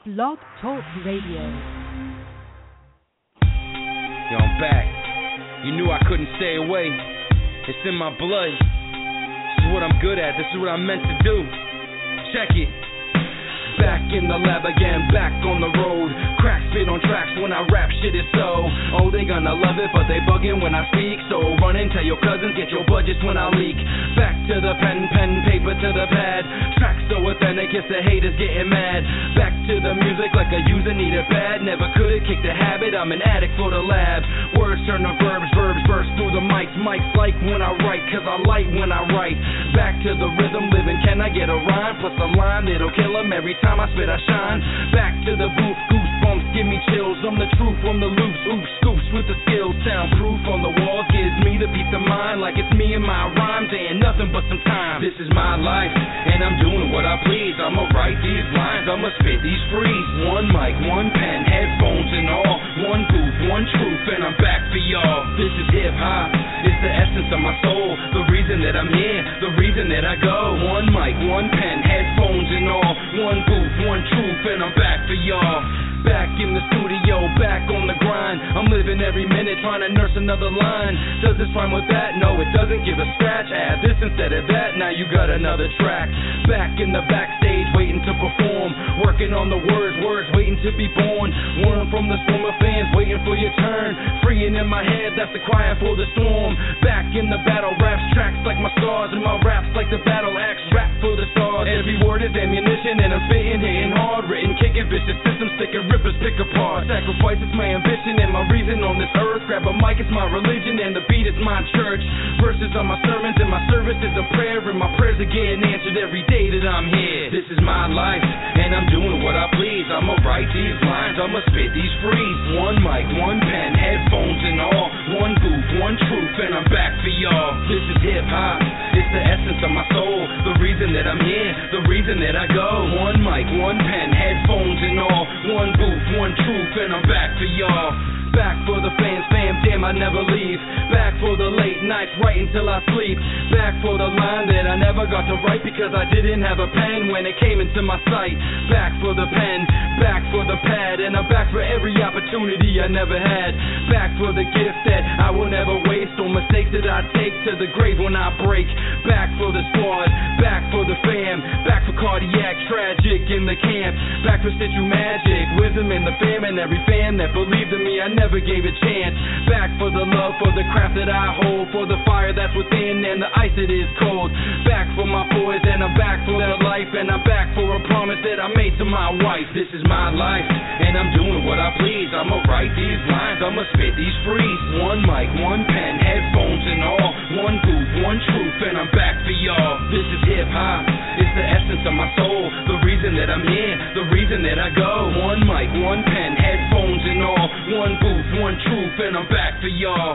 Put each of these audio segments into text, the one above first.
Blog Talk Radio. Yo, I'm back. You knew I couldn't stay away. It's in my blood. This is what I'm good at. This is what I'm meant to do. Check it. Back in the lab again, back on the road. Crack spit on tracks when I rap, shit is so. Oh, they gonna love it, but they bugging when I speak. So run and tell your cousins, get your budgets when I leak. Back to the pen, paper to the pad. Tracks so authentic, it's the haters getting mad. Back to the music like a user need it bad. Never could've kicked the habit, I'm an addict for the lab. Words turn to verbs, verbs burst through the mics. Mics like when I write, cause I light when I write. Back to the rhythm, living, can I get a rhyme? Plus a line that'll kill 'em every time I spit, I shine. Back to the booth, goosebumps, give me chills. I'm the truth from the loops, oops, scoops with the skills. Soundproof on the walls, gives me the beat of mind. Like it's me and my rhymes, ain't nothing but some time. This is my life, and I'm doing what I please. I'ma write these lines, I'ma spit these frees. One mic, one pen, headphones and all. One booth, one truth, and I'm back for y'all. This is hip-hop, it's the essence of my soul. The reason that I'm here, the reason that I go. One mic, one pen, headphones and all. One booth, one truth, and I'm back for y'all. Back in the studio, back on the grind. I'm living every minute trying to nurse another line. Does this rhyme with that? No, it doesn't. Give a scratch. Add this instead of that. Now you got another track. Back in the backstage, waiting to perform. Working on the words waiting to be born. One from the storm of fans, waiting for your turn. Freeing in my head, that's the crying for the storm. Back in the battle, raps tracks like my stars, and my raps like the battle axe. Rap for the stars. Every word is ammunition, and I'm spitting, hitting hard. Written, kicking, vicious systems, sticking rippers pick apart. Sacrifice is my ambition and my reason on this earth. Grab a mic, it's my religion, and the beat is my church. Verses are my sermons, and my service is a prayer. And my prayers are getting answered every day that I'm here. This is my life, and I'm doing what I please. I'ma write these lines, I'ma spit these frees. One mic, one pen, headphones and all. One booth, one truth, and I'm back for y'all. This is hip-hop, it's the essence of my soul. The reason that I'm here, the reason that I go. One mic, one pen, headphones and all. One booth, one truth, and I'm back for y'all. Back for the fans, fam, damn, I never leave. Back for the late nights, writing till I sleep. Back for the line that I never got to write because I didn't have a pen when it came into my sight. Back for the pen, back for the pad, and I'm back for every opportunity I never had. Back for the gift that I will never waste on mistakes that I take to the grave when I break. Back for the squad, back for the fam, back for cardiac, tragic in the camp. Back for Stitchu Magic, wisdom in the fam, and every fan that believed in me, I never gave a chance. Back for the love, for the craft that I hold, for the fire that's within and the ice that is cold. Back for my boys, and I'm back for their life, and I'm back for a promise that I made to my wife. This is my life, and I'm doing what I please. I'ma write these lines, I'ma spit these frees. One mic, one pen, headphones and all. One booth, one truth, and I'm back for y'all. This is hip-hop, it's the essence of my soul. The reason that I'm here, the reason that I go. One mic, one pen, headphones and all. One booth, one truth, and I'm back for y'all.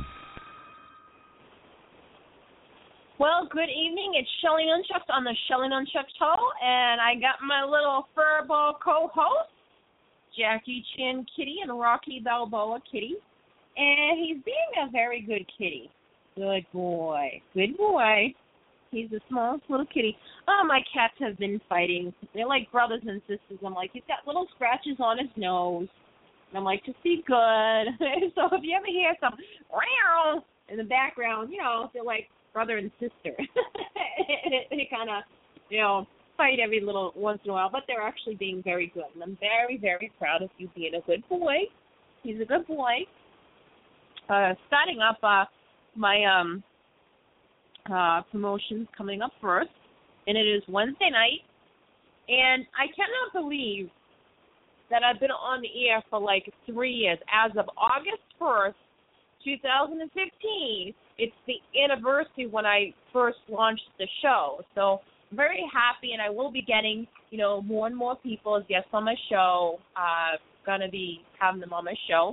Well, good evening. It's Shelly Nunchucks on the Shelly Nunchucks Show, and I got my little furball co-host, Jackie Chan Kitty and Rocky Balboa Kitty, and he's being a very good kitty. Good boy. Good boy. He's the smallest little kitty. Oh, my cats have been fighting. They're like brothers and sisters. I'm like, he's got little scratches on his nose. And I'm like, just be good. So if you ever hear some meow in the background, you know, they're like brother and sister. They kind of, you know, fight every little once in a while, but they're actually being very good. And I'm very, very proud of you being a good boy. He's a good boy. Starting up my promotions coming up first, and it is Wednesday night, and I cannot believe that I've been on the air for like 3 years. As of August 1st, 2015, it's the anniversary when I first launched the show. So I'm very happy, and I will be getting, you know, more and more people as guests on my show. Going to be having them on my show.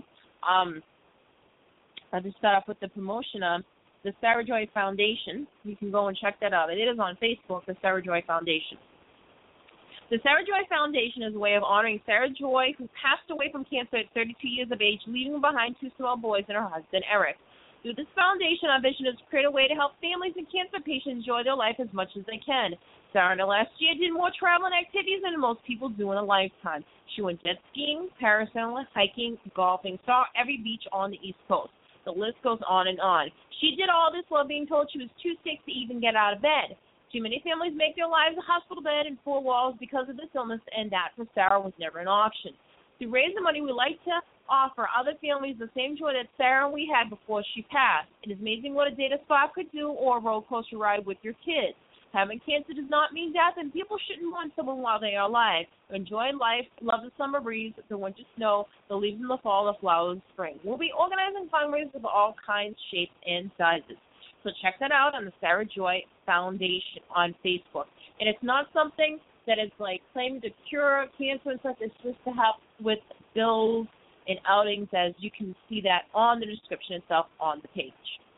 I'll just start off with the promotion of the Sarah Joy Foundation. You can go and check that out. It is on Facebook, the Sarah Joy Foundation. The Sarah Joy Foundation is a way of honoring Sarah Joy, who passed away from cancer at 32 years of age, leaving behind 2 small boys and her husband, Eric. Through this foundation, our vision is to create a way to help families and cancer patients enjoy their life as much as they can. Sarah last year did more traveling activities than most people do in a lifetime. She went jet skiing, parasailing, hiking, golfing, saw every beach on the East Coast. The list goes on and on. She did all this while being told she was too sick to even get out of bed. Too many families make their lives a hospital bed and four walls because of this illness, and that for Sarah was never an option. To raise the money, we like to offer other families the same joy that Sarah and we had before she passed. It is amazing what a day to spa could do, or a roller coaster ride with your kids. Having cancer does not mean death, and people shouldn't want someone while they are alive. Enjoy life, love the summer breeze, the winter snow, the leaves in the fall, the flowers in spring. We'll be organizing fundraisers of all kinds, shapes, and sizes. So check that out on the Sarah Joy Foundation on Facebook. And it's not something that is like claiming to cure cancer and stuff. It's just to help with bills and outings, as you can see that on the description itself on the page.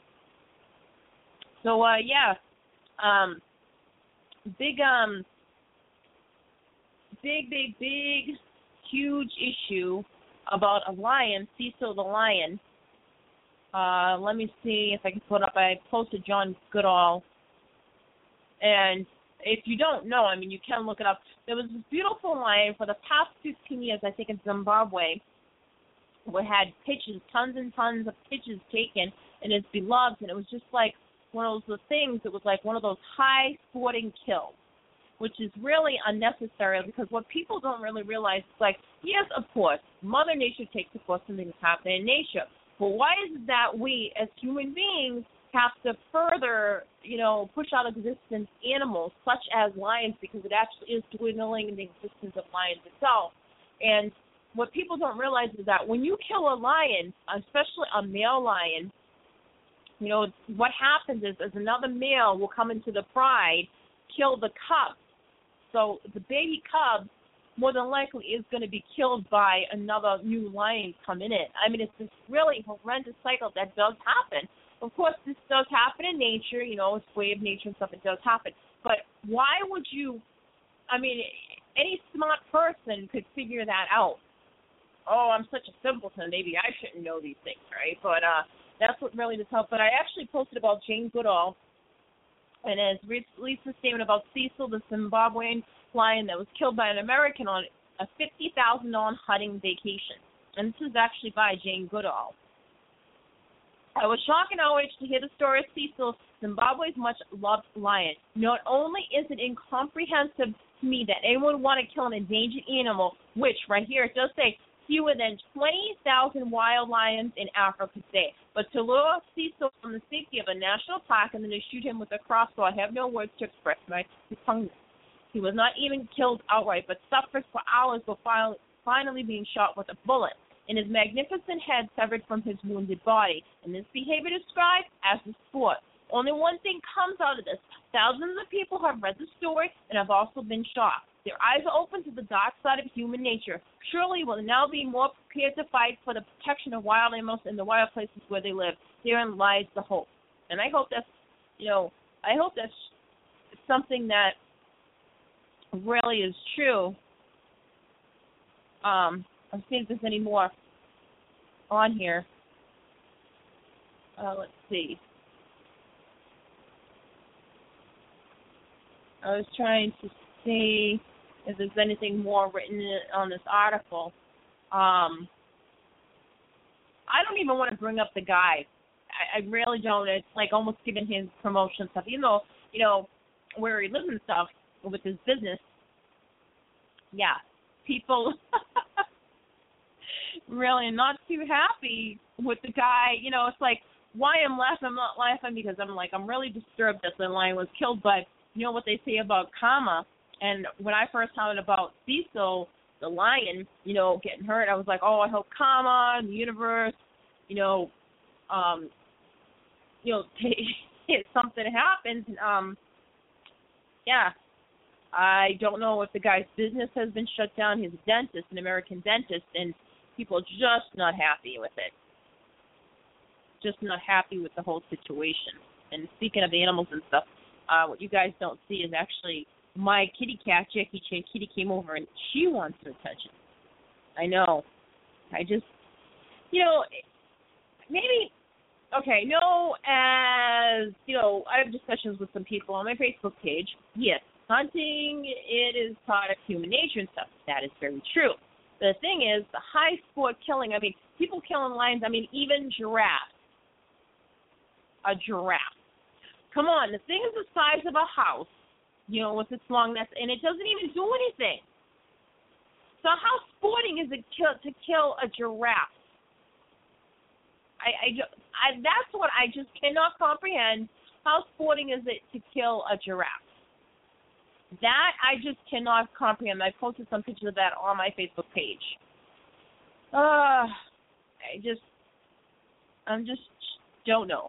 So, big, huge issue about a lion, Cecil the lion. Let me see if I can put up. I posted John Goodall. And if you don't know, I mean, you can look it up. There was this beautiful lion for the past 15 years, I think in Zimbabwe, we had pictures, tons and tons of pictures taken, and it's beloved, and it was just like one of those things. It was like one of those high sporting kills, which is really unnecessary, because what people don't really realize is, like, yes, of course, Mother Nature takes, of course, something that's happening in nature. But why is it that we, as human beings, have to further, push out of existence animals such as lions, because it actually is dwindling in the existence of lions itself. And what people don't realize is that when you kill a lion, especially a male lion, what happens is another male will come into the pride, kill the cub. So the baby cub more than likely is going to be killed by another new lion coming in. I mean, it's this really horrendous cycle that does happen. Of course, this does happen in nature, it's way of nature and stuff, it does happen. But why would you, any smart person could figure that out. Oh, I'm such a simpleton, maybe I shouldn't know these things, right? But that's what really does help. But I actually posted about Jane Goodall, and has released a statement about Cecil, the Zimbabwean lion that was killed by an American on a $50,000 hunting vacation. And this is actually by Jane Goodall. I was shocked and outraged to hear the story of Cecil, Zimbabwe's much-loved lion. Not only is it incomprehensible to me that anyone would want to kill an endangered animal, which, right here, it does say, fewer than 20,000 wild lions in Africa today, but to lure Cecil from the safety of a national park and then to shoot him with a crossbow, I have no words to express my repugnance. He was not even killed outright, but suffered for hours before finally being shot with a bullet, and his magnificent head severed from his wounded body. And this behavior described as a sport. Only one thing comes out of this. Thousands of people have read the story and have also been shocked. Their eyes are open to the dark side of human nature. Surely will now be more prepared to fight for the protection of wild animals in the wild places where they live. Therein lies the hope. And I hope that's, something that really is true. Let's see if there's any more on here. Let's see. I was trying to see if there's anything more written on this article. I don't even want to bring up the guy. I really don't. It's like almost giving his promotion stuff. Even though, where he lives and stuff with his business, yeah, people really not too happy with the guy. It's like, why I'm laughing? I'm not laughing because I'm really disturbed that the lion was killed, but you know what they say about karma. And when I first found out about Cecil, the lion, getting hurt, I was like, oh, I hope karma and the universe, something happens. And, yeah, I don't know if the guy's business has been shut down. He's a dentist, an American dentist, and people are just not happy with it. Just not happy with the whole situation. And speaking of animals and stuff, what you guys don't see is actually my kitty cat, Jackie Chan Kitty, came over and she wants some attention. I know. I just, maybe, as, I have discussions with some people on my Facebook page. Yes, hunting, it is part of human nature and stuff. That is very true. The thing is, the high sport killing, I mean, people killing lions, I mean, even giraffes. A giraffe. Come on, the thing is the size of a house, you know, with its long neck, and it doesn't even do anything. So how sporting is it to kill a giraffe? That's what I just cannot comprehend. How sporting is it to kill a giraffe? That I just cannot comprehend. I posted some pictures of that on my Facebook page. I just don't know.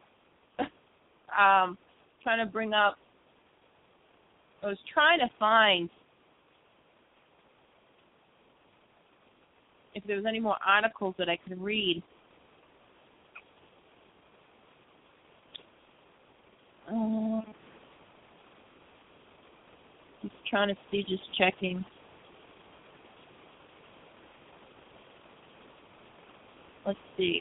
Trying to bring up. I was trying to find if there was any more articles that I could read. Just trying to see, just checking. Let's see.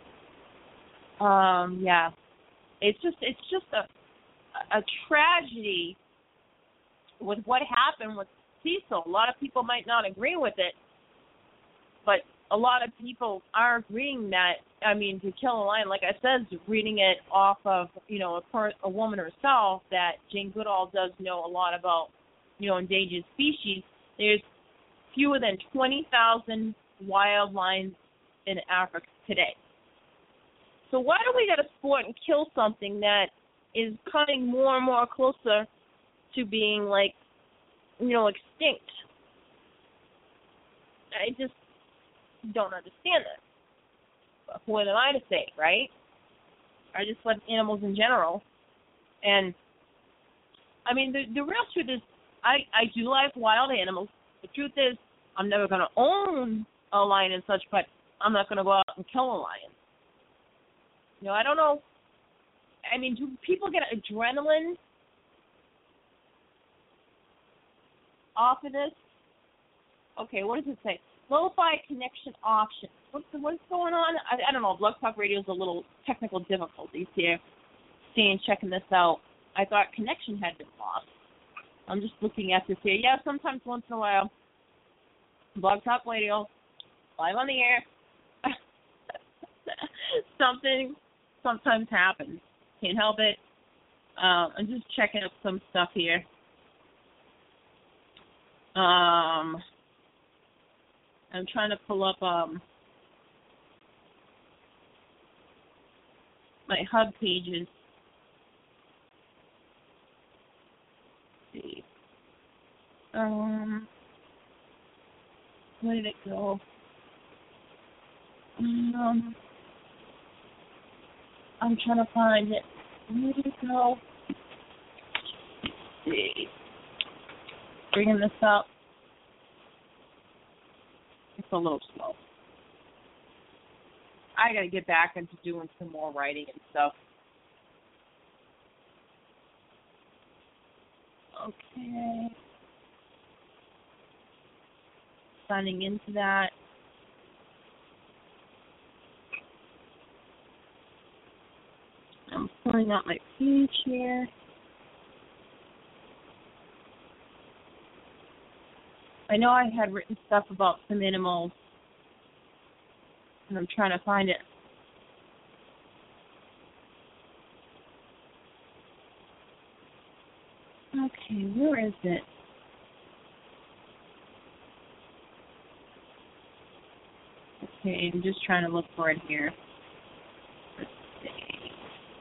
Yeah. It's just a tragedy with what happened with Cecil. A lot of people might not agree with it, but a lot of people are agreeing that, I mean, to kill a lion, like I said, reading it off of, you know, a woman herself, that Jane Goodall does know a lot about, you know, endangered species. There's fewer than 20,000 wild lions in Africa today. So why do we got to sport and kill something that is coming more and more closer to being, like, you know, extinct? I just don't understand that. But what am I to say, right? I just like animals in general. And, I mean, the real truth is I do like wild animals. The truth is I'm never going to own a lion and such, but I'm not going to go out and kill a lion. You know, I don't know. I mean, do people get adrenaline off of this? Okay, what does it say? Lo-fi connection options. What's going on? I don't know. Blog Talk Radio's a little technical difficulties here. Checking this out. I thought connection had been lost. I'm just looking at this here. Yeah, sometimes once in a while. Blog Talk Radio, live on the air. Something sometimes happens. Can't help it. I'm just checking up some stuff here. I'm trying to pull up my hub pages. Let's see. Where did it go? I'm trying to find it. Where did it go? Let's see. Bringing this up. It's a little slow. I got to get back into doing some more writing and stuff. Okay. Signing into that. I'm pulling out my page here. I know I had written stuff about some animals, and I'm trying to find it. Okay, where is it? Okay, I'm just trying to look for it here. Let's see.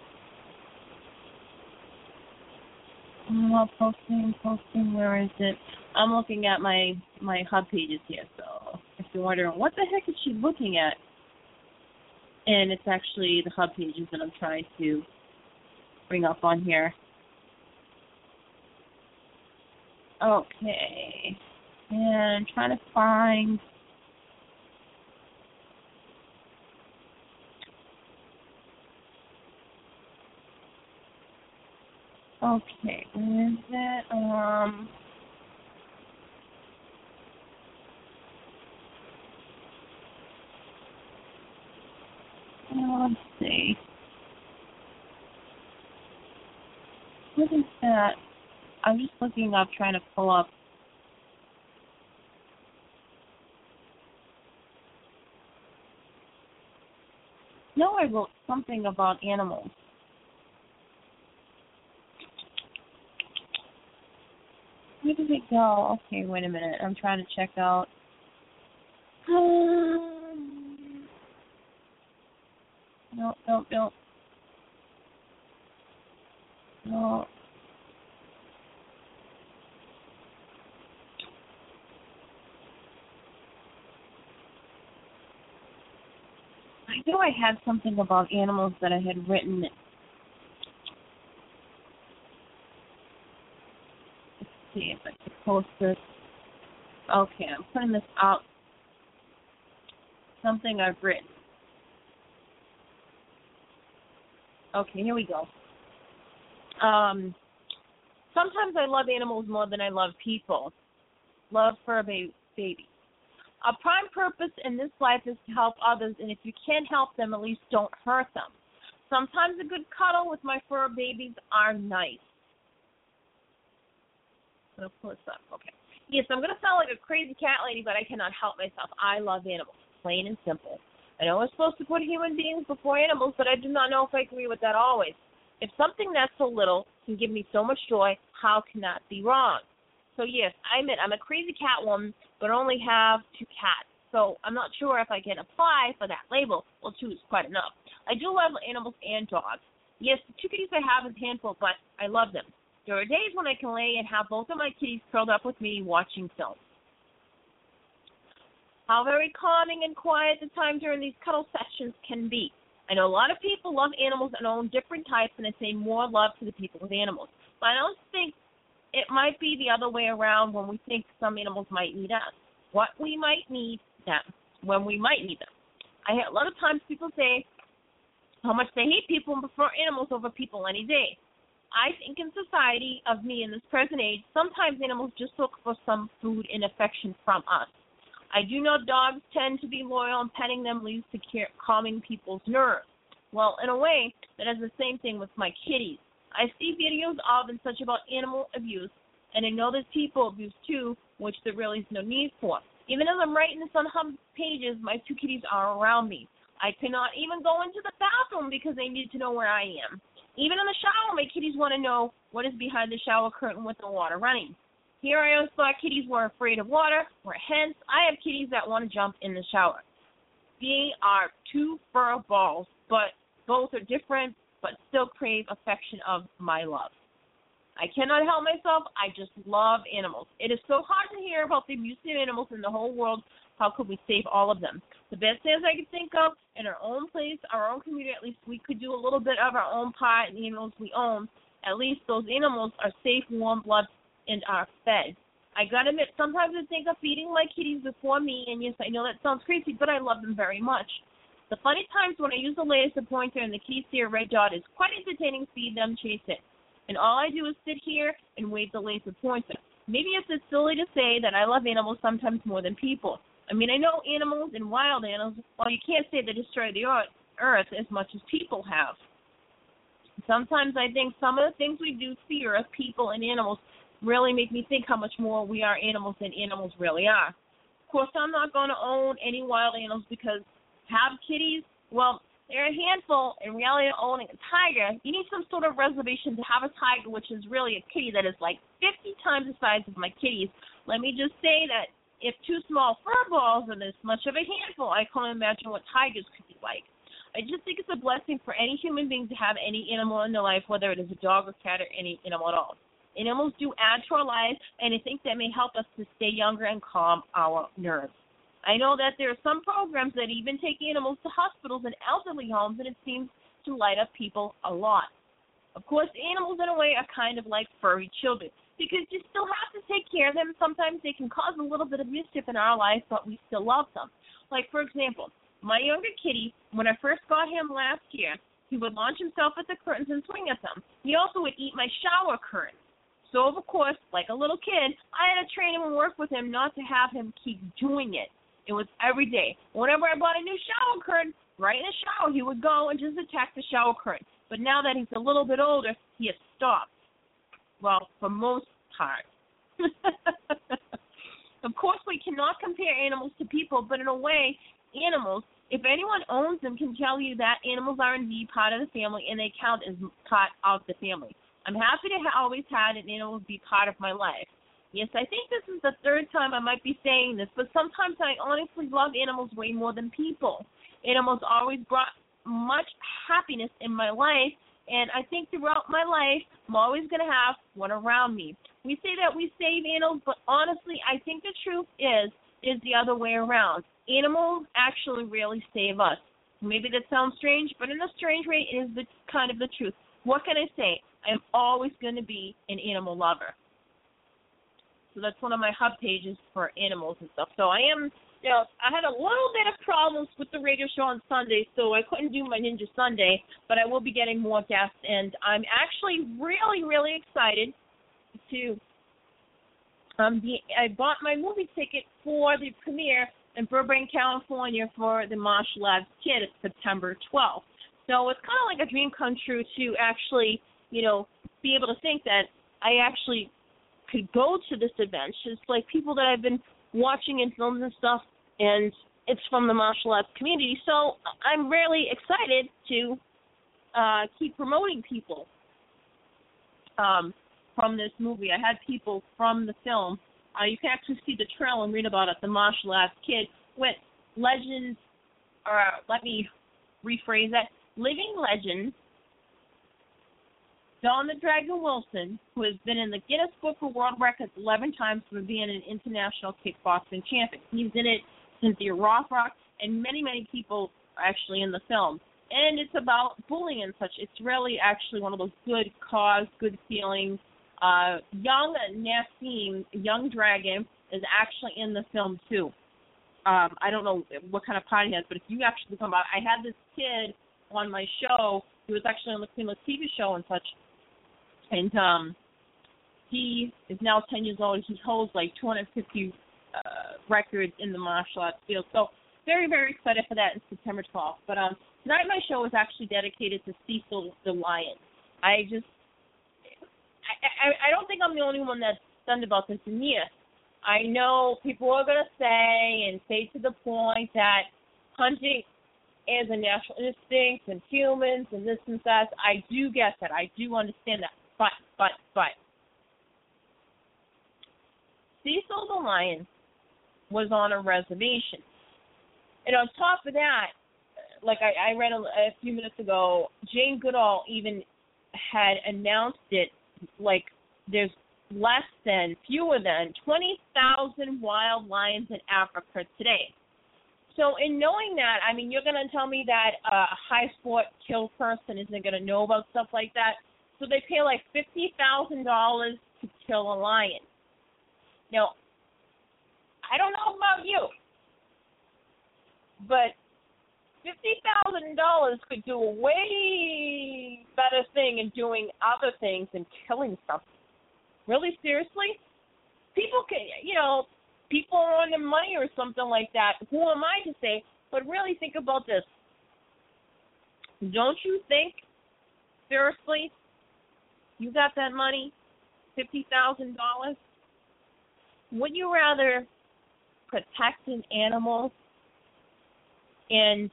Oh, posting, where is it? I'm looking at my hub pages here, so if you're wondering, what the heck is she looking at? And it's actually the hub pages that I'm trying to bring up on here. Okay. And I'm trying to find... Okay, where is it? Let's see. What is that? I'm just looking up, trying to pull up. No, I wrote something about animals. Where did it go? Okay, wait a minute. I'm trying to check out. No. No. I knew I had something about animals that I had written. Let's see if I can post this. Okay, I'm putting this out. Something I've written. Okay, here we go. Sometimes I love animals more than I love people. Love for a baby. A prime purpose in this life is to help others, and if you can't help them, at least don't hurt them. Sometimes a good cuddle with my fur babies are nice. I'm going to pull this up. Okay. Yes, I'm going to sound like a crazy cat lady, but I cannot help myself. I love animals, plain and simple. I know we're supposed to put human beings before animals, but I do not know if I agree with that always. If something that's so little can give me so much joy, how can that be wrong? So, yes, I admit I'm a crazy cat woman, but only have 2 cats. So I'm not sure if I can apply for that label. Well, 2 is quite enough. I do love animals and dogs. Yes, the 2 kitties I have is a handful, but I love them. There are days when I can lay and have both of my kitties curled up with me watching film. How very calming and quiet the time during these cuddle sessions can be. I know a lot of people love animals and own different types, and I say more love to the people with animals. But I don't think it might be the other way around when we think some animals might need us. What we might need them, when we might need them. I hear a lot of times people say how much they hate people and prefer animals over people any day. I think in society of me in this present age, sometimes animals just look for some food and affection from us. I do know dogs tend to be loyal, and petting them leads to calming people's nerves. Well, in a way, that is the same thing with my kitties. I see videos of and such about animal abuse, and I know there's people abuse too, which there really is no need for. Even as I'm writing this on hum pages, my 2 kitties are around me. I cannot even go into the bathroom because they need to know where I am. Even in the shower, my kitties want to know what is behind the shower curtain with the water running. Here I always thought kitties were afraid of water, where hence I have kitties that want to jump in the shower. They are 2 fur balls, but both are different, but still crave affection of my love. I cannot help myself. I just love animals. It is so hard to hear about the abuse of animals in the whole world. How could we save all of them? The best things I could think of, in our own place, our own community, at least we could do a little bit of our own part in the animals we own. At least those animals are safe, warm blood, and are fed. I gotta admit, sometimes I think of feeding my kitties before me, and yes, I know that sounds crazy, but I love them very much. The funny times when I use the laser pointer and the kitties see a red dot is quite entertaining. Feed them, chase it. And all I do is sit here and wave the laser pointer. Maybe it's silly to say that I love animals sometimes more than people. I mean, I know animals and wild animals, well, you can't say they destroy the earth as much as people have. Sometimes I think some of the things we do to the earth, people and animals, really make me think how much more we are animals than animals really are. Of course, I'm not going to own any wild animals because have kitties, well, they're a handful. In reality, owning a tiger, you need some sort of reservation to have a tiger, which is really a kitty that is like 50 times the size of my kitties. Let me just say that if 2 small fur balls are this much of a handful, I can't imagine what tigers could be like. I just think it's a blessing for any human being to have any animal in their life, whether it is a dog or cat or any animal at all. Animals do add to our lives, and I think that may help us to stay younger and calm our nerves. I know that there are some programs that even take animals to hospitals and elderly homes, and it seems to light up people a lot. Of course, animals in a way are kind of like furry children, because you still have to take care of them. Sometimes they can cause a little bit of mischief in our life, but we still love them. Like, for example, my younger kitty, when I first got him last year, he would launch himself at the curtains and swing at them. He also would eat my shower curtain. So, of course, like a little kid, I had to train him and work with him not to have him keep doing it. It was every day. Whenever I bought a new shower curtain, right in the shower, he would go and just attack the shower curtain. But now that he's a little bit older, he has stopped. Well, for most part. Of course, we cannot compare animals to people, but in a way, animals, if anyone owns them, can tell you that animals are indeed part of the family and they count as part of the family. I'm happy to always had an animal be part of my life. Yes, I think this is the third time I might be saying this, but sometimes I honestly love animals way more than people. Animals always brought much happiness in my life, and I think throughout my life, I'm always going to have one around me. We say that we save animals, but honestly, I think the truth is the other way around. Animals actually really save us. Maybe that sounds strange, but in a strange way, it is the kind of the truth. What can I say? I'm always going to be an animal lover. So that's one of my hub pages for animals and stuff. So I am, I had a little bit of problems with the radio show on Sunday, so I couldn't do my Ninja Sunday, but I will be getting more guests, and I'm actually really, really excited to I bought my movie ticket for the premiere in Burbank, California for the Martial Labs Kid. It's September 12th. So it's kind of like a dream come true to actually, be able to think that I actually could go to this event. It's like people that I've been watching in films and stuff, and it's from the martial arts community. So I'm really excited to keep promoting people from this movie. I had people from the film. You can actually see the trailer and read about it. The Martial Arts Kid with legends, or let me rephrase that, living legend, Don the Dragon Wilson, who has been in the Guinness Book of World Records 11 times for being an international kickboxing champion. He's in it, Cynthia Rothrock, and many, many people are actually in the film. And it's about bullying and such. It's really actually one of those good cause, good feelings. Young Nassim, young dragon, is actually in the film too. I don't know what kind of part he has, but if you actually come out, I had this kid on my show. He was actually on the Queen TV show and such. And he is now 10 years old. He holds like 250 records in the martial arts field. So very, very excited for that in September 12th. But tonight my show is actually dedicated to Cecil the Lion. I don't think I'm the only one that's stunned about this. And yes, I know people are going to say to the point that hunting is a natural instinct and humans and this and that. I do get that. I do understand that. But Cecil the Lion was on a reservation. And on top of that, like I read a few minutes ago, Jane Goodall even had announced it, like there's fewer than 20,000 wild lions in Africa today. So in knowing that, I mean, you're going to tell me that a high sport kill person isn't going to know about stuff like that. So they pay like $50,000 to kill a lion. Now, I don't know about you, but $50,000 could do a way better thing in doing other things than killing something. Really, seriously? People can, people are on the money or something like that. Who am I to say? But really think about this. Don't you think, seriously, you got that money, $50,000? Would you rather protect an animal and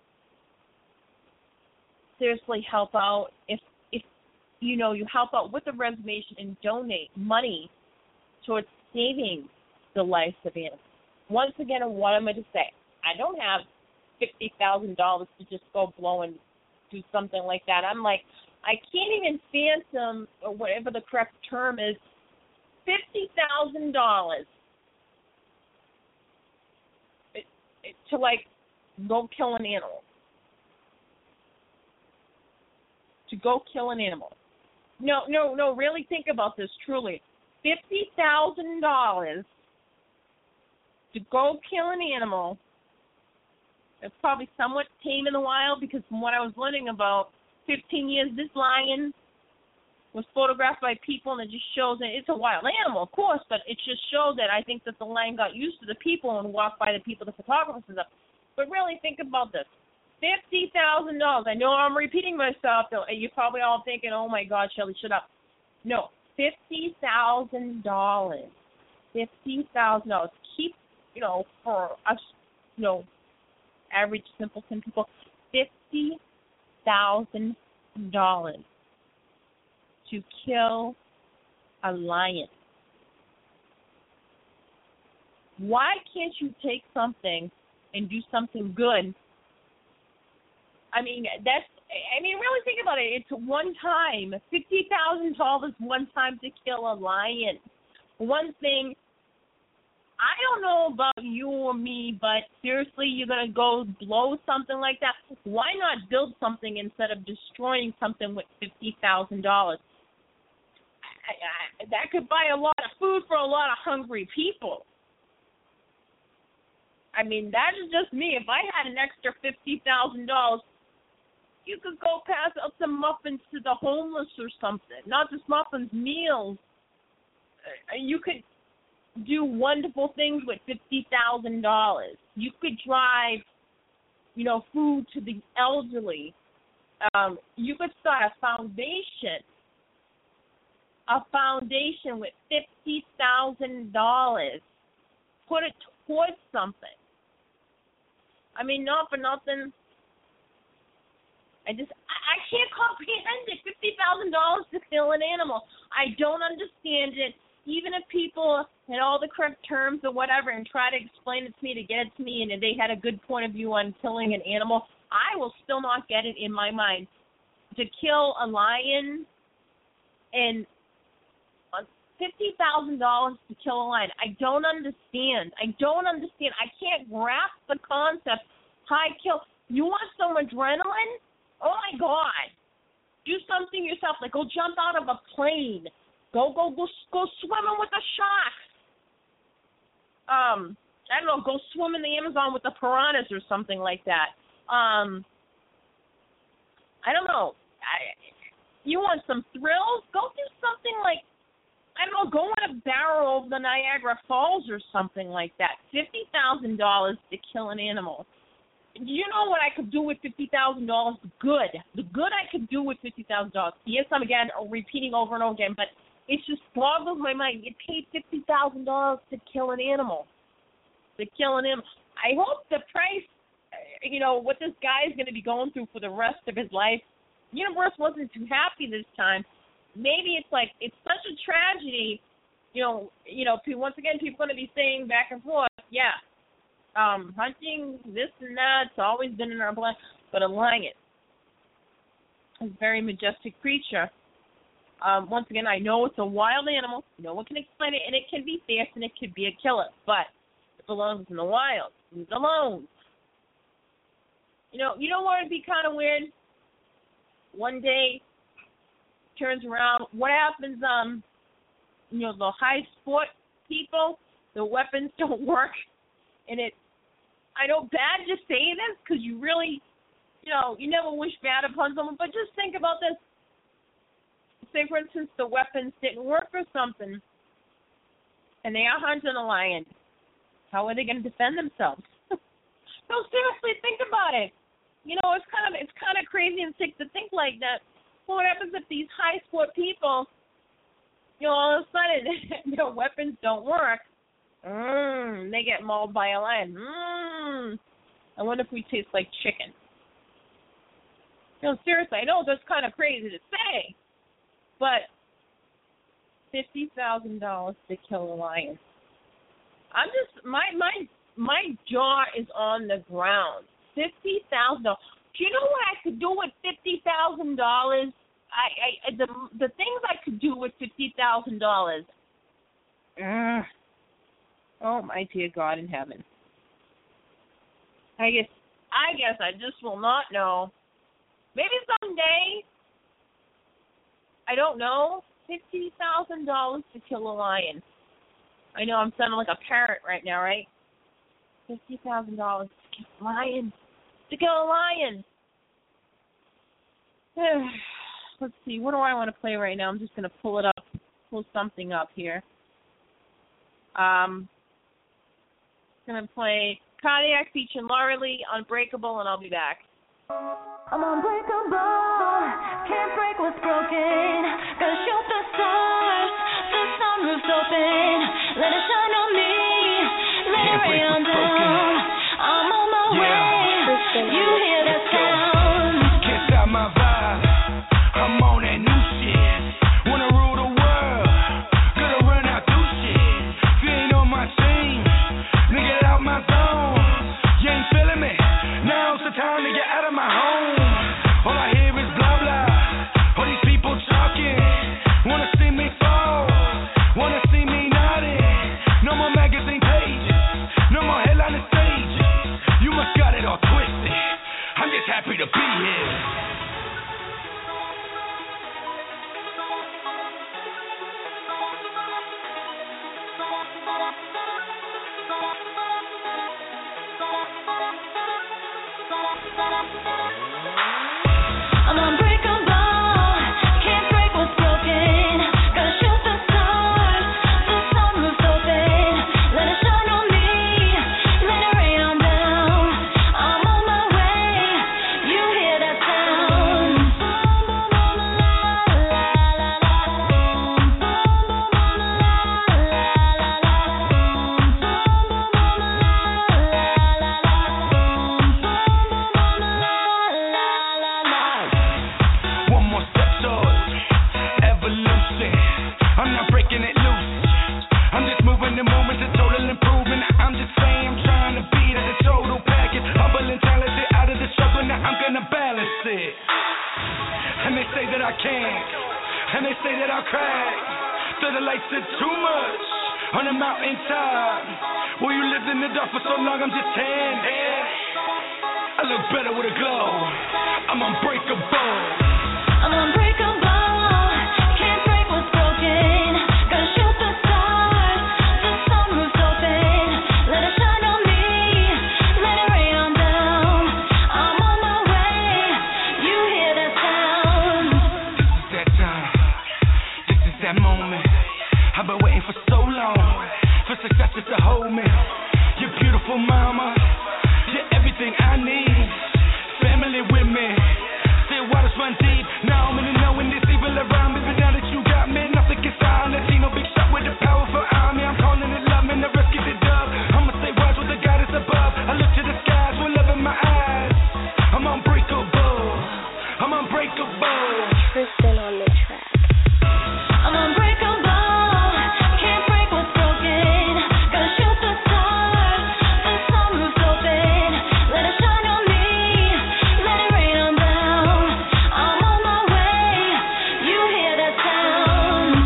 seriously help out if you help out with the reservation and donate money towards saving the lives of animals? Once again, what am I to say? I don't have $50,000 to just go blow and do something like that. I'm like, I can't even phantom, or whatever the correct term is, $50,000 to go kill an animal. To go kill an animal. No, really think about this, truly. $50,000 to go kill an animal. It's probably somewhat tame in the wild, because from what I was learning about 15 years, this lion was photographed by people, and it just shows that it's a wild animal, of course, but it just shows that I think that the lion got used to the people and walked by the people, the photographers and stuff. But really think about this. $50,000. I know I'm repeating myself, though. You're probably all thinking, oh, my God, Shelly, shut up. No. $50,000. $50,000. Keep, for us, average simpleton people, $50,000 to kill a lion. Why can't you take something and do something good? Really think about it. It's one time. $50,000 one time to kill a lion. One thing, I don't know about you or me, but seriously, you're going to go blow something like that? Why not build something instead of destroying something with $50,000? That could buy a lot of food for a lot of hungry people. That is just me. If I had an extra $50,000, you could go pass out some muffins to the homeless or something. Not just muffins, meals. You could do wonderful things with $50,000. You could drive, food to the elderly. You could start a foundation with $50,000. Put it towards something. Not for nothing. I can't comprehend it. $50,000 to kill an animal. I don't understand it. Even if people had all the correct terms or whatever and try to explain it to me to get it to me, and if they had a good point of view on killing an animal, I will still not get it in my mind. To kill a lion and $50,000 to kill a lion. I don't understand. I can't grasp the concept. You want some adrenaline? Oh my God. Do something yourself, like go jump out of a plane. Go swimming with the sharks. I don't know, go swim in the Amazon with the piranhas or something like that. I don't know. You want some thrills? Go do something like, I don't know, go on a barrel over the Niagara Falls or something like that. $50,000 to kill an animal. Do you know what I could do with $50,000? Good. The good I could do with $50,000. Yes, I'm again repeating over and over again, but it just boggles my mind. You paid $50,000 to kill an animal. I hope the price, what this guy is going to be going through for the rest of his life, the universe wasn't too happy this time. Maybe it's like, it's such a tragedy, once again, people are going to be saying back and forth, yeah, hunting, this and that, it's always been in our blood, but a lion is a very majestic creature. Once again, I know it's a wild animal, no one can explain it, and it can be fierce and it can be a killer, but it belongs in the wild, it's alone. You know what would be kind of weird? One day, turns around, what happens, the high sport people, the weapons don't work, and I know bad to say this, because you really, you never wish bad upon someone, but just think about this. Say, for instance, the weapons didn't work or something, and they are hunting a lion. How are they going to defend themselves? No, seriously, think about it. It's kind of crazy and sick to think like that. Well, what happens if these high sport people, all of a sudden their weapons don't work? They get mauled by a lion. I wonder if we taste like chicken. Seriously, I know that's kind of crazy to say, but $50,000 to kill a lion. I'm just my jaw is on the ground. $50,000. Do you know what I could do with $50,000? The things I could do with $50,000. Oh my dear God in heaven. I guess I just will not know. Maybe someday. I don't know. $50,000 to kill a lion. I know I'm sounding like a parrot right now, right? $50,000 to kill a lion. To kill a lion. Let's see. What do I want to play right now? I'm just going to pull something up here. I'm going to play Cardiac featuring Laura Lee, Unbreakable, and I'll be back. I'm unbreakable, can't break what's broken, gonna shoot the stars, broken. Let it shine on me. Let it rain down. I'm on my way. You hear that sound? Can't stop my vibe. I'm on that new shit. Wanna rule the world. Gotta run out through shit. If you ain't on my team, nigga, get out my zone. You ain't feeling me? Now's the time to get out of my home. All I hear is blah blah. All these people talking. Wanna see me fall. Wanna see me nodding. No more magazine pages. No more headline stages. You must got it all twisted. I'm just happy to be here. I'm unbreakable, can't break what's broken. Gotta shoot the stars, the sunroof's open. Let it shine on me, let it rain on down. I'm on my way, you hear that sound? One more step towards evolution. I'm not breaking it loose. I'm just moving the moment to total improvement. I'm just saying I'm trying to beat at the total package. Humble and talented out of the struggle. Now I'm gonna balance it. And they say that I can't. And they say that I'll crack. So the lights are too much on the mountaintop. Well, you lived in the dark for so long, I'm just tan. I look better with a glow. I'm unbreakable. I'm unbreakable, can't break what's broken. Gotta shoot the stars, the sunroof's open. Let it shine on me, let it rain on down. I'm on my way, you hear that sound? This is that time. This is that moment. I've been waiting for so long for success just to hold me. You're beautiful, mama. You're everything I need. Family with me. Still waters run deep. Now I'm in the knowing this evil around me. But now that you got me, nothing can silence. See no big shot with a powerful army. I'm calling it love, and the rest get the dub. I'ma stay wise with the God is above. I look to the skies with love in my eyes. I'm unbreakable. I'm unbreakable. Tristan on the track. I'm unbreakable, can't break what's broken. Gotta shoot the stars, the sunroof's open. Let it shine on me, let it rain on down. I'm on my way, you hear that sound?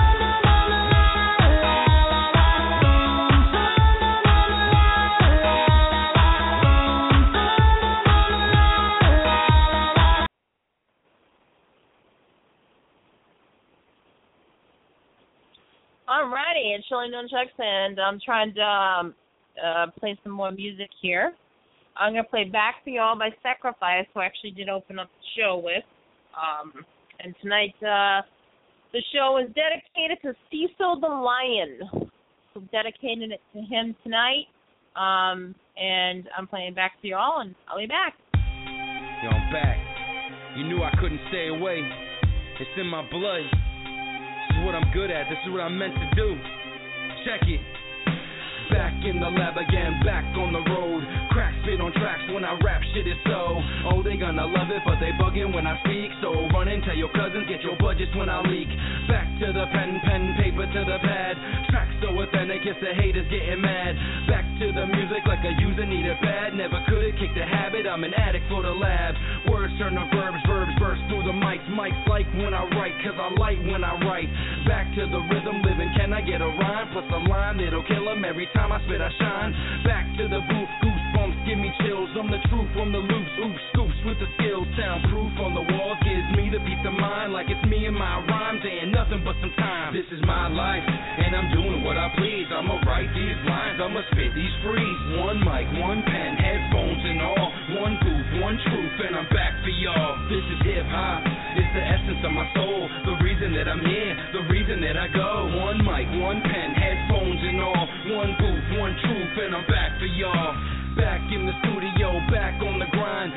Alrighty, it's Shirley Nunchucks, and I'm trying to play some more music here. I'm going to play Back for Y'all by Sacrifice, who I actually did open up the show with. And tonight, the show is dedicated to Cecil the Lion. So dedicated it to him tonight. And I'm playing Back for Y'all, and I'll be back. Yo, I'm back. You knew I couldn't stay away. It's in my blood. This is what I'm good at. This is what I'm meant to do. Check it. Back in the lab again, back on the road. Crack spit on tracks when I rap, shit is so. Oh, they gonna love it, but they bugging when I speak. So run and tell your cousins, get your budgets when I leak. Back to the pen, paper to the pad. Tracks so authentic, it's the haters getting mad. Back to the music like a user need it bad. Never could kick the habit, I'm an addict for the lab. Words turn to verbs, verbs burst through the mics. Mics like when I write, cause I light when I write. Back to the rhythm, living, can I get a rhyme? Plus a line that'll kill 'em every time I spit, I shine. Back to the booth, goosebumps, give me chills. I'm the truth from the loops, oops, scoops with the skills. Soundproof on the walls, gives me the peace of mind. Like it's me and my rhymes, ain't nothing but some time. This is my life, and I'm doing what I please. I'ma write these lines, I'ma spit these frees. One mic, one pen, headphones and all. One booth, one truth, and I'm back for y'all. This is hip-hop, it's the essence of my soul. The reason that I'm here, the reason that I go. One mic, one pen, headphones and all. One booth, one truth, and I'm back for y'all. Back in the studio, back on the grind. I'm living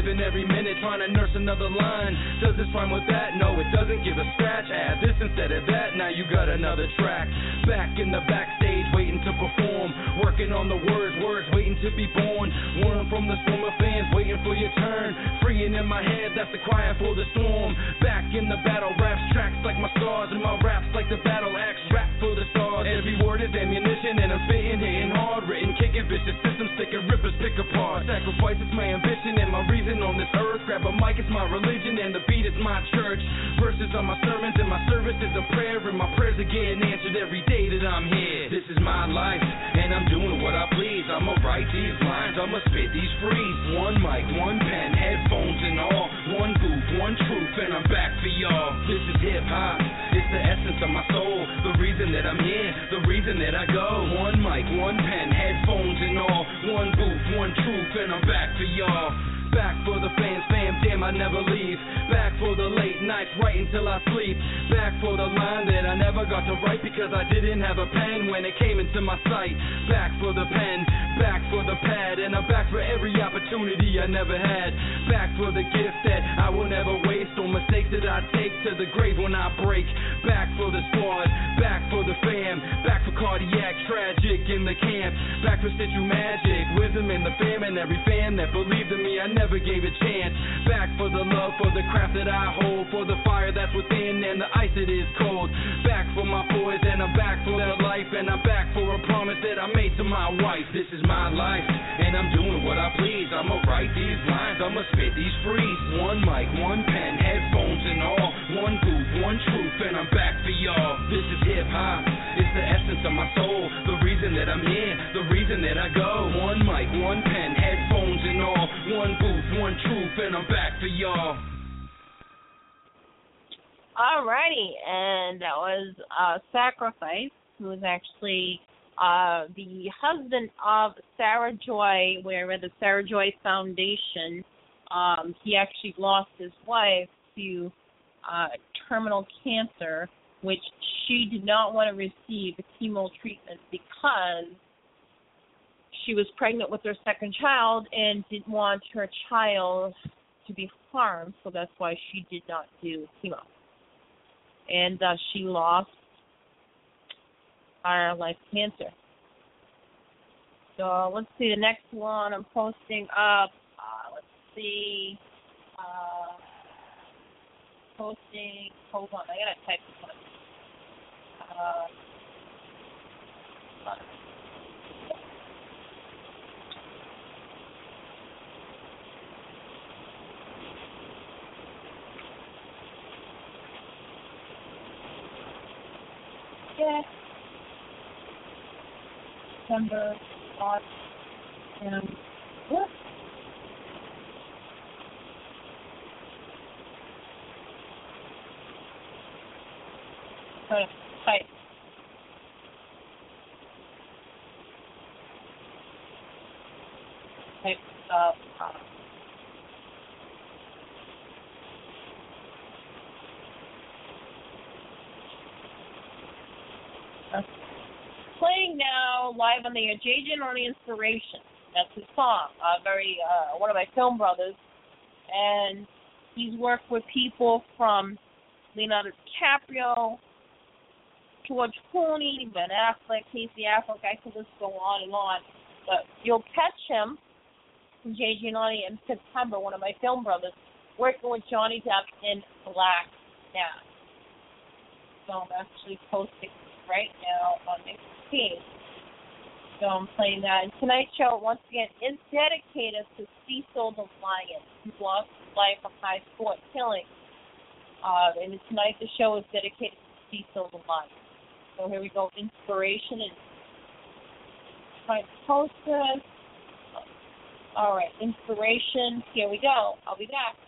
living every minute trying to nurse another line. Does this rhyme with that? No, it doesn't. Give a scratch. Add this instead of that. Now you got another track. Back in the backstage waiting to perform. Working on the words waiting to be born. One from the storm of fans waiting for your turn. Freeing in my head, that's the cry for the storm. Back in the battle, raps tracks like my stars. And my raps like the battle axe, rap for the stars. Every word is ammunition and I'm spitting, hitting hard. Written, kicking vicious systems, sticking rippers, pick apart. Sacrifice is my ambition and my reason on this earth. Grab a mic, it's my religion and the beat is my church. Verses are my sermons and my service is a prayer. And my prayers are getting answered every day that I'm here. This is my life and I'm doing what I please. I'ma write these lines, I'ma spit these frees. One mic, one pen, headphones and all. One booth, one truth, and I'm back for y'all. This is hip-hop, it's the essence of my soul. The reason that I'm here, the reason that I go. One mic, one pen, headphones and all. One booth, one truth, and I'm back for y'all. Back for the fans, fam, damn, I never leave. Back for the late nights, writing till I sleep. Back for the line that I never got to write because I didn't have a pen when it came into my sight. Back for the pen, back for the pad, and I'm back for every opportunity I never had. Back for the gift that I will never waste on mistakes that I take to the grave when I break. Back for the squad, back for the fam, back for cardiac, tragic in the camp. Back for Stitchu Magic, wisdom in the fam, and every fan that believed in me, I never gave a chance. Back for the love, for the craft that I hold, for the fire that's within and the ice that is cold. Back for my boys and I'm back for their life, and I'm back for a promise that I made to my wife. This is my life and I'm doing what I please. I'ma write these lines, I'ma spit these frees. One mic, one pen, headphones and all. One booth, one truth, and I'm back for y'all. This is hip hop, it's the essence of my soul. The reason that I'm here, the reason that I go. One mic, one pen, headphones and all. One booth, one truth, and I'm back for y'all. Alrighty, and that was Sacrifice, who is actually the husband of Sarah Joy, where at the Sarah Joy Foundation, he actually lost his wife to terminal cancer, which she did not want to receive the chemo treatment because she was pregnant with her second child and didn't want her child to be harmed, so that's why she did not do chemo. And she lost our life cancer. So let's see, the next one I'm posting up. Let's see. Posting. Hold on, I gotta type this one. Yeah. December, March, and what? Type. Type up. Playing now live on the air, JJ on the Inspiration. That's his song. One of my film brothers, and he's worked with people from Leonardo DiCaprio, George Clooney, Ben Affleck, Casey Affleck. I could just go on and on, but you'll catch him, JJ Nani, in September. One of my film brothers working with Johnny Depp in Black Mass. So I'm actually posting right now on my page. So I'm playing that. And tonight's show, once again, is dedicated to Cecil the Lion, who lost his life from high court killing. And tonight the show is dedicated to Cecil the Lion. So here we go, Inspiration, and try to post this. All right, Inspiration. Here we go. I'll be back.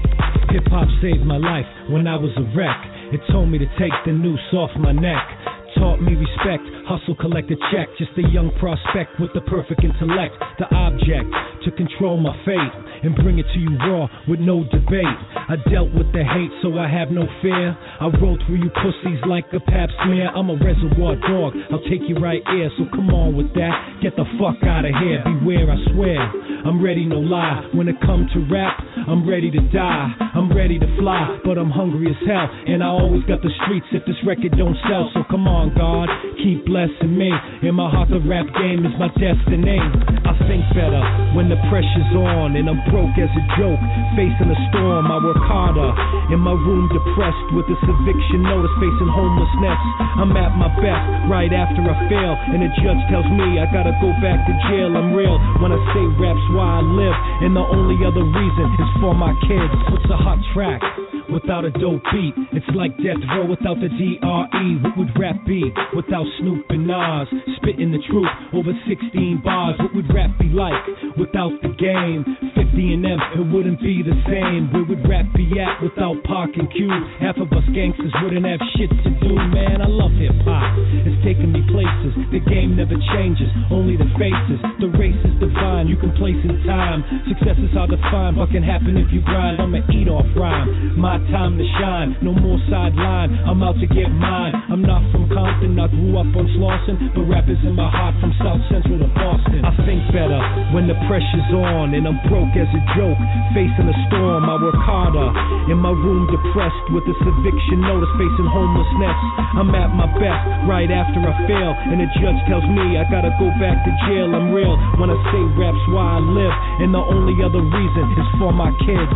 Hip-hop saved my life when I was a wreck. It told me to take the noose off my neck. taught me respect, hustle, collect a check. Just a young prospect with the perfect intellect. The object to control my fate and bring it to you raw with no debate. I dealt with the hate, so I have no fear. I roll through you pussies like a pap smear. I'm a reservoir dog, I'll take you right here. So come on with that, get the fuck out of here. Beware, I swear, I'm ready, no lie. When it comes to rap, I'm ready to die. I'm ready to fly, but I'm hungry as hell. And I always got the streets if this record don't sell. So come on, God, keep blessing me. In my heart, the rap game is my destiny. I think better when the pressure's on, and I'm broke as a joke. Facing a storm, I work harder. In my room, depressed with this eviction notice, facing homelessness. I'm at my best right after I fail, and the judge tells me I gotta go back to jail. I'm real when I say rap's why I live, and the only other reason is for my kids. What's a hot track without a dope beat? It's like Death Row without the DRE. What would rap be without Snoop and Nas? Spitting the truth over 16 bars. What would rap be like without the game? 50 and them, it wouldn't be the same. Where would rap be at without Pac and Cube? Half of us gangsters wouldn't have shit to do, man. I love hip-hop, it's taking me places. The game never changes, only the faces. The race is divine, you can place in time. Success is hard to find, but can happen if you grind. I'ma eat off rhyme, my time to shine. No more sideline, I'm out to get mine. I'm not from Compton, I grew up on Slauson, but rap is in my heart from South Central to Boston. I think better when the pressure's on, and I'm broke as a joke. Facing a storm, I work harder. In my room, depressed with this eviction notice, facing homelessness. I'm at my best right after I fail, and the judge tells me I gotta go back to jail. I'm real when I say rap's why I live, and the only other reason is for my kids.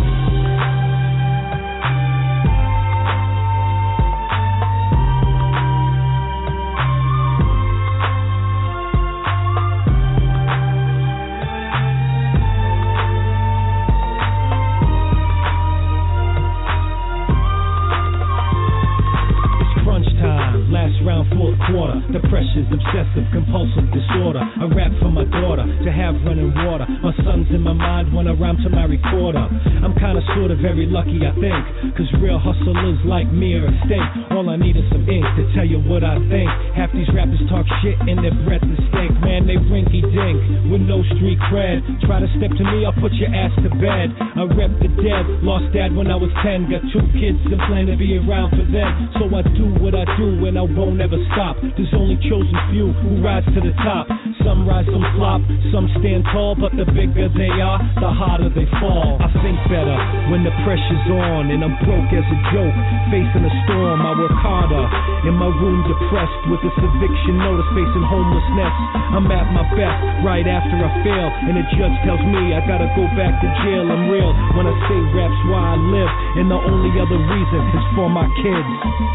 Fourth quarter, the pressure's obsessive, compulsive disorder. I rap for my daughter to have running water. My son's in my mind when I rhyme to my recorder. I'm kinda sorta very lucky, I think, cause real hustlers like me are at stake. All I need is some ink to tell you what I think. Half these rappers talk shit and their breath is stink. Man, they rinky dink with no street cred. Try to step to me, I'll put your ass to bed. I rep the dead, lost dad when I was 10. Got 2 kids and plan to be around for them. So I do what I do and I won't ever stop. There's only chosen few who rise to the top. Some rise, some flop, some stand tall, but the bigger they are, the harder they fall. I think better when the pressure's on, and I'm broke as a joke. Facing a storm, I work harder. In my room, depressed with this eviction notice, facing homelessness. I'm at my best right after I fail, and the judge tells me I gotta go back to jail. I'm real when I say rap's why I live, and the only other reason is for my kids.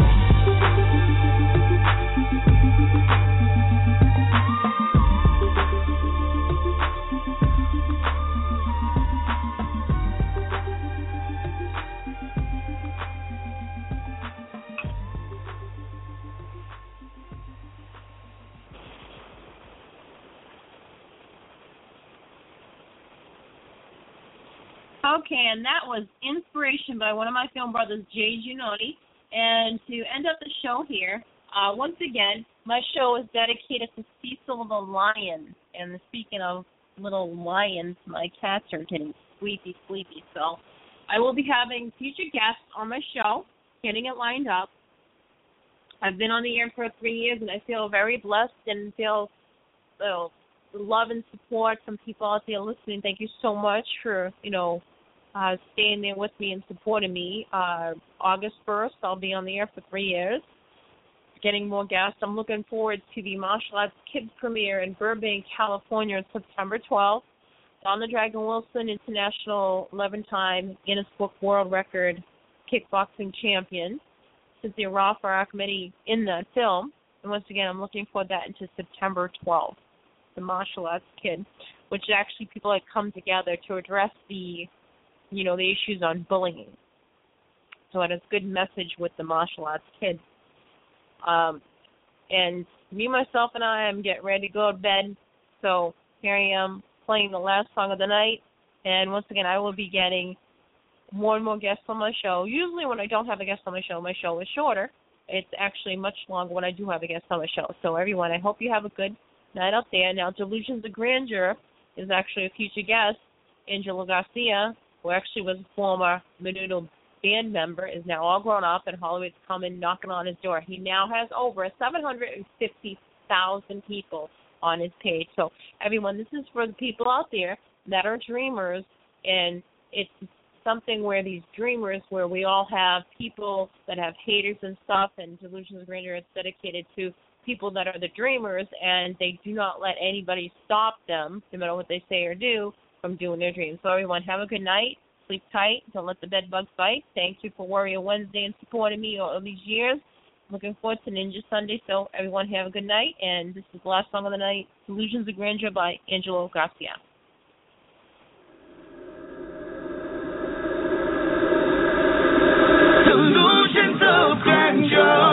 Okay, and that was Inspiration by one of my film brothers, Jay Gianotti. And to end up the show here, once again, my show is dedicated to Cecil the Lion. And speaking of little lions, my cats are getting sleepy. So I will be having future guests on my show, getting it lined up. I've been on the air for 3 years, and I feel very blessed and feel love and support from people out there listening. Thank you so much for, staying there with me and supporting me. August 1st, I'll be on the air for 3 years, getting more guests. I'm looking forward to the Martial Arts Kids premiere in Burbank, California on September 12th. Don the Dragon Wilson, international 11-time Guinness Book World Record kickboxing champion, Cynthia Roth Ahmedi in that film. And once again, I'm looking forward to that into September 12th, the Martial Arts Kid, which actually people have come together to address the issues on bullying. So it has a good message with the Martial Arts Kid. And me, myself, and I am getting ready to go to bed. So here I am playing the last song of the night. And once again, I will be getting more and more guests on my show. Usually when I don't have a guest on my show is shorter. It's actually much longer when I do have a guest on the show. So, everyone, I hope you have a good night out there. Now, Delusions of Grandeur is actually a future guest. Angelo Garcia, who actually was a former Menudo band member, is now all grown up, and Hollywood's coming knocking on his door. He now has over 750,000 people on his page. So, everyone, this is for the people out there that are dreamers, and it's something where these dreamers, where we all have people that have haters and stuff, and Delusions of Grandeur is dedicated to people that are the dreamers, and they do not let anybody stop them, no matter what they say or do, from doing their dreams. So, everyone, have a good night. Sleep tight. Don't let the bed bugs bite. Thank you for Warrior Wednesday and supporting me all these years. Looking forward to Ninja Sunday. So, everyone, have a good night. And this is the last song of the night, Delusions of Grandeur by Angelo Garcia. Delusions of grandeur.